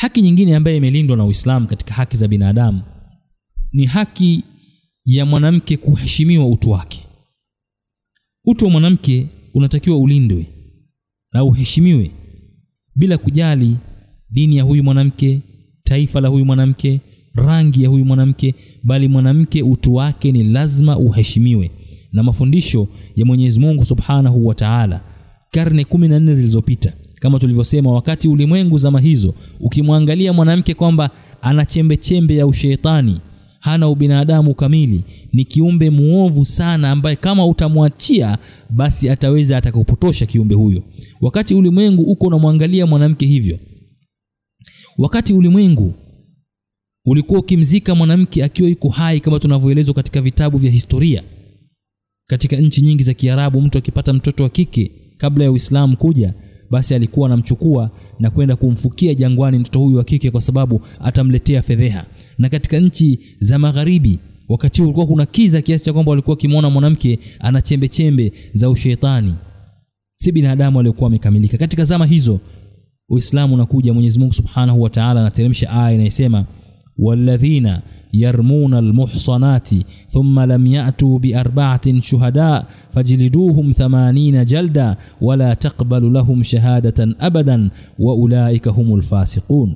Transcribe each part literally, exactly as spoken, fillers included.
Haki nyingine ambayo imelindwa na Uislamu katika haki za binadamu ni haki ya mwanamke kuheshimiwa utu wake. Utu wa mwanamke unatakiwa ulindwe na uheshimiwe bila kujali dini ya huyu mwanamke, taifa la huyu mwanamke, rangi ya huyu mwanamke, bali mwanamke utu wake ni lazima uheshimiwe. Na mafundisho ya Mwenyezi Mungu Subhanahu wa Ta'ala karne kumi na nne zilizopita, kama tulivyosema, wakati ulimwengu zama hizo ukimwangalia mwanamke kwamba ana chembe chembe ya ushetani, hana ubinadamu kamili, ni kiumbe muovu sana ambaye kama utamwachia basi ataweza atakupotosha kiumbe huyo. Wakati ulimwengu uko unamwangalia mwanamke hivyo, wakati ulimwengu ulikuwa ukimzika mwanamke akiwa yuko hai, kama tunavyoelezwa katika vitabu vya historia, katika nchi nyingi za Kiarabu mtu akipata mtoto wa kike kabla ya Uislamu kuja, basi alikuwa anamchukua na kwenda kumfukia jangwani mtoto huyu wa kike kwa sababu atamletea fedheha. Na katika nchi za magharibi wakati ulikuwa kuna kiza kiasi cha kwamba walikuwa kimuona mwanamke ana chembe chembe za ushetani, si binadamu aliyekuwa amekamilika. Katika zama hizo Uislamu unakuja, Mwenyezi Mungu Subhanahu wa Ta'ala anateremsha aya inayosema walladhina yarmuna almuhsanati thumma lam ya'tu bi arba'atin shuhada fajliduhum thamanina jalda wala taqbalu lahum shahadatan abadan wa ulaika humul fasiqun.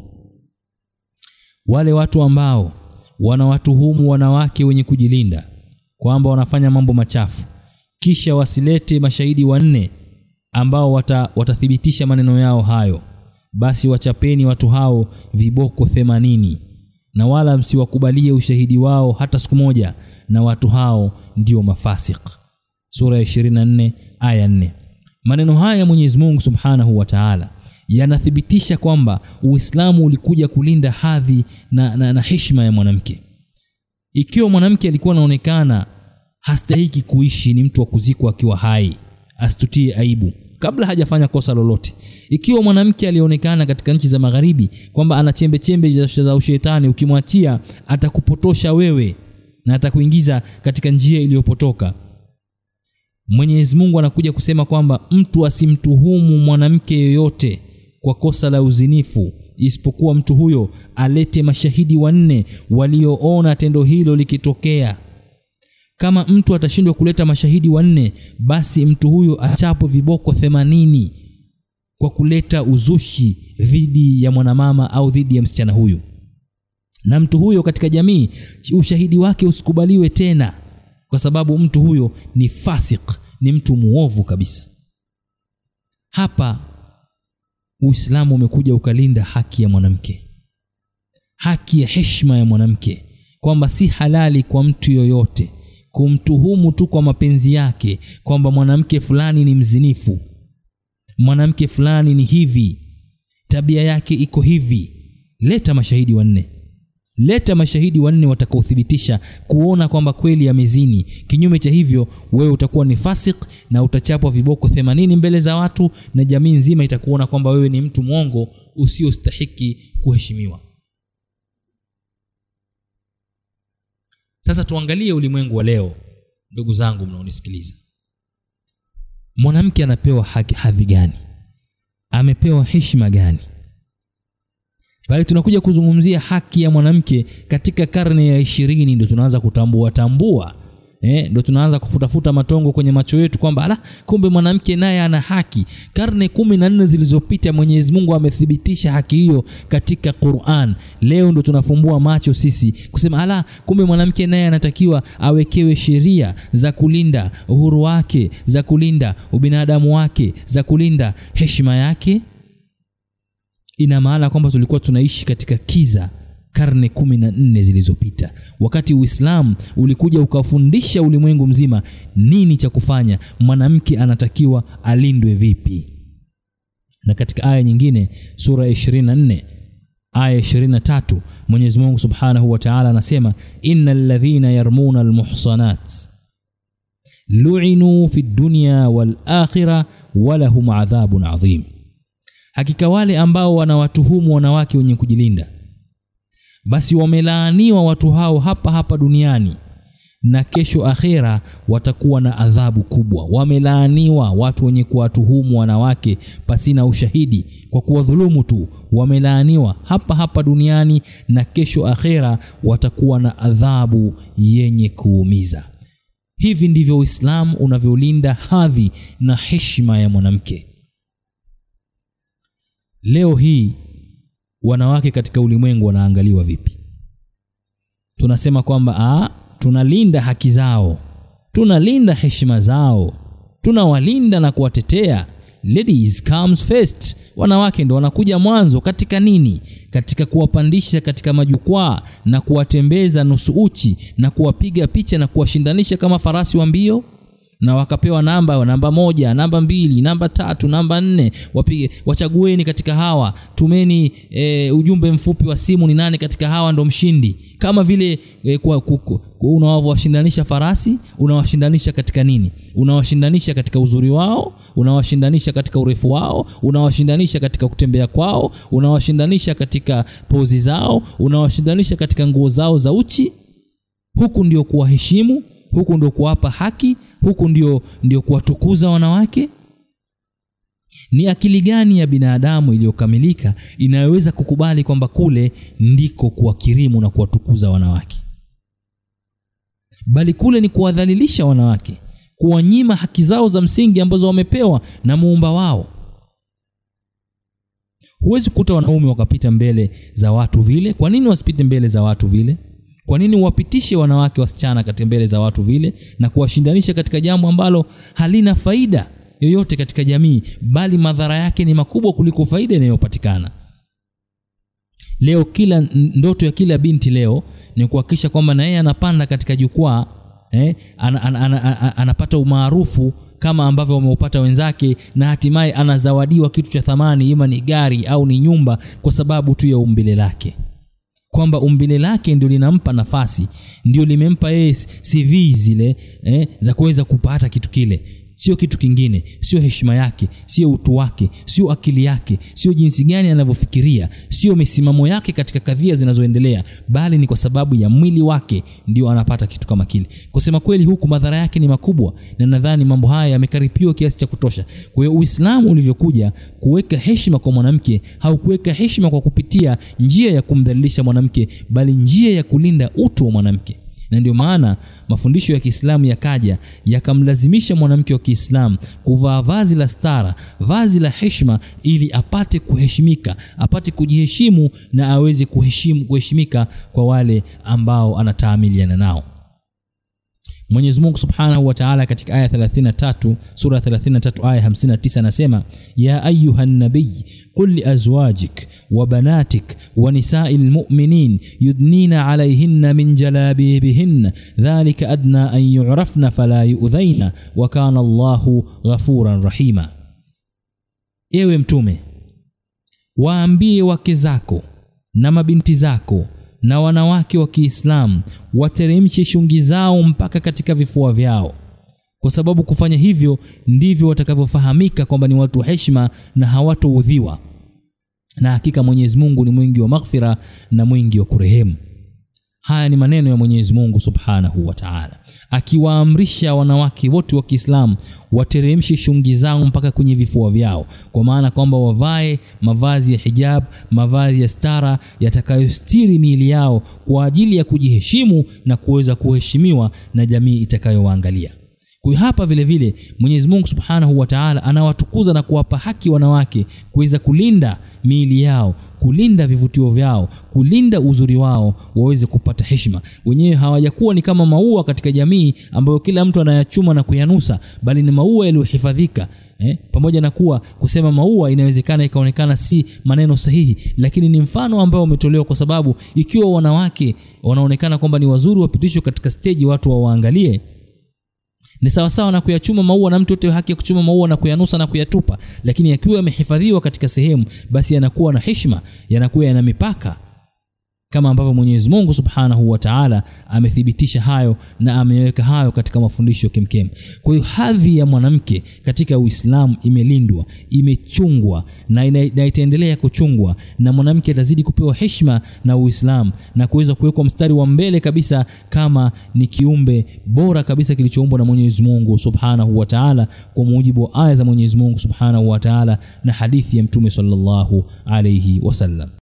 Wale watu ambao wanawatuhumu wanawake wenye kujilinda kwamba wanafanya mambo machafu, kisha wasilete mashahidi wanne ambao wata, watathibitisha maneno yao hayo, basi wachapeni watu hao viboko themanini na wala msiwakubalie ushahidi wao hata siku moja, na watu hao ndio mafasik. Sura ya ishirini na nne aya nne. Maneno haya Mwenyezi Mungu Subhanahu wa Ta'ala yanathibitisha kwamba Uislamu ulikuja kulinda hadhi na, na, na heshima ya mwanamke. Ikiwa mwanamke alikuwa anaonekana hastahiki kuishi, ni mtu wa kuzikwa akiwa hai, asitutie aibu kabla hajafanya kosa lolote. Ikiwa mwanamke alionekana katika nchi za magharibi kwamba ana chembe chembe za ushetani, ukimwachia atakupotosha wewe na atakuingiza katika njia iliyopotoka, Mwenyezi Mungu anakuja kusema kwamba mtu asimtuhumu mwanamke yoyote kwa kosa la uzinifu isipokuwa mtu huyo alete mashahidi wanne walioona tendo hilo likitokea. Kama mtu atashindwa kuleta mashahidi wanne, basi mtu huyo achapwe viboko themanini kwa kuleta uzushi dhidi ya mwanamama au dhidi ya msichana huyu. Na mtu huyo katika jamii ushahidi wake usikubaliwe tena, kwa sababu mtu huyo ni fasik, ni mtu muovu kabisa. Hapa Uislamu umekuja ukalinda haki ya mwanamke, haki ya heshima ya mwanamke, kwamba si halali kwa mtu yoyote kumtuhumu tu kwa mapenzi yake kwamba mwanamke fulani ni mzinifu, mwanamke fulani ni hivi, tabia yake iko hivi. Leta mashahidi wanne. Leta mashahidi wanne watakaothibitisha kuona kwamba kweli amezini. Kinyume cha hivyo wewe utakuwa ni fasik na utachapwa viboko themanini mbele za watu, na jamii nzima itakuona kwamba wewe ni mtu mwongo usiostahiki kuheshimiwa. Sasa tuangalie ulimwengu wa leo, ndugu zangu mnaonisikiliza. Mwanamke anapewa haki hadhi gani? Amepewa heshima gani? Bali tunakuja kuzungumzia haki ya mwanamke katika karne ya ishirini, ndio tunaanza kutambua tambua eh ndio tunaanza kufutafuta matongo kwenye macho yetu kwamba ala, kumbe mwanamke naye ana haki. Karne kumi na nne zilizopita Mwenyezi Mungu amethibitisha haki hiyo katika Qur'an. Leo ndio tunafumbua macho sisi kusema ala, kumbe mwanamke naye anatakiwa awekewe sheria za kulinda uhuru wake, za kulinda ubinadamu wake, za kulinda heshima yake. Ina maana kwamba tulikuwa tunaishi katika kiza karne kumi na nne zilizopita, wakati Uislamu ulikuja ukafundisha ulimwengu mzima nini cha kufanya, mwanamke anatakiwa alindwe vipi. Na katika aya nyingine, sura ya ishirini na nne aya ishirini na tatu, Mwenyezi Mungu Subhanahu wa Ta'ala anasema innal ladhina yarmuna almuhsanat lu'inu fid dunya wal akhirah wa lahum adhabun adhim. Hakika wale ambao wanawatuhumu wanawake wenye kujilinda, basi wamelaaniwa watu hao hapa hapa duniani, na kesho akhera watakuwa na adhabu kubwa. Wamelaaniwa watu wenye kuwatuhumu wanawake pasina ushahidi kwa kuwadhulumu tu. Wamelaaniwa hapa hapa duniani, na kesho akhera watakuwa na adhabu yenye kuumiza. Hivi ndivyo Uislamu unavyolinda hadhi na heshima ya mwanamke. Leo hii wanawake katika ulimwengu wanaangaliwa vipi? Tunasema kwamba ah tunalinda haki zao, tunalinda heshima zao, tunawalinda na kuwatetea. Ladies comes first. Wanawake ndio wanakuja mwanzo katika nini? Katika kuwapandisha katika majukwaa na kuwatembeza nusu uchi na kuwapiga picha na kuwashindanisha kama farasi wa mbio, na wakapewa namba namba moja, namba mbili, namba tatu, namba nne. Wapige, wachagueni katika hawa, tumeni e, ujumbe mfupi wa simu, ni nani katika hawa ndo mshindi. Kama vile e, kwa unawashindanisha farasi, unawashindanisha katika nini? Unawashindanisha katika uzuri wao, unawashindanisha katika urefu wao, unawashindanisha katika kutembea kwao, unawashindanisha katika pozi zao, unawashindanisha katika nguo zao za uchi. Huku ndio kuwaheshimu, huku ndio kuwapa haki, huku ndio ndio kuwatukuza wanawake. Ni akili gani ya binadamu iliyokamilika inayoweza kukubali kwamba kule ndiko kuwakirimu na kuwatukuza wanawake? Bali kule ni kuwadhalilisha wanawake, kuwanyima haki zao za msingi ambazo wamepewa na Muumba wao. Huwezi kukuta wanaume wakapita mbele za watu vile. Kwa nini wasipite mbele za watu vile? Kwa nini wapitishe wanawake wasichana katika mbele za watu vile na kuwashindanisha katika jambo ambalo halina faida yoyote katika jamii, bali madhara yake ni makubwa kuliko faida inayopatikana? Leo kila ndoto ya kila binti leo ni kuhakikisha kwamba na yeye anapanda katika jukwaa, eh, an, an, an, an, anapata umaarufu kama ambavyo wameupata wenzake, na hatimaye anazawadiwa kitu cha thamani, ima ni gari au ni nyumba, kwa sababu tu ya umbile lake. Kwamba umbile lake ndio linampa nafasi, ndio limempa yeye C V zile eh, za kuweza kupata kitu kile. Sio kitu kingine, sio heshima yake, sio utu wake, sio akili yake, sio jinsi gani anavyofikiria, sio misimamo yake katika kadhia zinazoendelea, bali ni kwa sababu ya mwili wake ndio anapata kitu kama kile. Kusema kweli, huku madhara yake ni makubwa, na nadhani mambo haya yamekaripiwa kiasi cha kutosha. Kwa hiyo Uislamu ulivyokuja kuweka heshima kwa mwanamke, haukuweka heshima kwa kupitia njia ya kumdhalilisha mwanamke, bali njia ya kulinda utu wa mwanamke. Na ndio maana mafundisho ya Kiislamu yakaja yakamlazimisha mwanamke wa Kiislamu kuvaa vazi la stara, vazi la heshima, ili apate kuheshimika, apate kujiheshimu na aweze kuheshimu kuheshimika kwa wale ambao anataamiliana nao. Mwenyezi Mungu Subhanahu wa Ta'ala katika aya thelathini na tatu, sura thelathini na tatu aya hamsini na tisa anasema: ya ayyuhan nabiy qul li azwajik wa banatik wa nisa'il mu'minin yudnina 'alayhinna min jalabibihinna dhalika adna an yu'rafna fala yu'dhaina wa kana Allahu ghafuran rahima. Ewe mtume, waambie wake zako na mabinti zako na wanawake wa Kiislamu wateremshe shungi zao mpaka katika vifua vyao, kwa sababu kufanya hivyo ndivyo watakavyofahamika kwamba ni watu heshima na hawatoudhiwa, na hakika Mwenyezi Mungu ni mwingi wa maghfira na mwingi wa kurehemu. Haya ni maneno ya Mwenyezi Mungu Subhanahu wa Ta'ala, akiwaamrisha wanawake wote wa Kiislamu wateremshe shungi zao mpaka kwenye vifua vyao, kwa maana kwamba wavae mavazi ya hijab, mavazi ya stara yatakayostiri miili yao kwa ajili ya kujiheshimu na kuweza kuheshimiwa na jamii itakayowaangalia. Kwa hapa vile vile Mwenyezi Mungu Subhanahu wa Ta'ala anawatukuza na kuwapa haki wanawake kuweza kulinda miili yao, kulinda vivutio vyao, kulinda uzuri wao, waweze kupata heshima. Wenyewe hawajakuwa ni kama maua katika jamii ambayo kila mtu anayachuma na kuyanusa, bali ni maua yaliyohifadhika. Eh, pamoja na kuwa kusema maua inawezekana ikaonekana si maneno sahihi, lakini ni mfano ambao umetolewa, kwa sababu ikiwa wanawake wanaonekana kwamba ni wazuri, wapitishwe katika stage watu waangalie, ni sawa sawa na kuyachuma maua, na mtu yote haki ya kuchuma maua na kuyanusa na kuyatupa. Lakini yakiwa yamehifadhiwa katika sehemu, basi yanakuwa na heshima, yanakuwa yana mipaka. kama ambavyo Mwenyezi Mungu Subhanahu wa Ta'ala amethibitisha hayo na ameweka hayo katika mafundisho kemkem. Kwa hiyo hadhi ya mwanamke katika Uislamu imelindwa, imechungwa na, ina, na itaendelea kuchungwa, na mwanamke atazidi kupewa heshima na Uislamu na kuweza kuwekwa mstari wa mbele kabisa kama ni kiumbe bora kabisa kilichoumbwa na Mwenyezi Mungu Subhanahu wa Ta'ala kwa mujibu wa aya za Mwenyezi Mungu Subhanahu wa Ta'ala na hadithi ya Mtume sallallahu alayhi wasallam.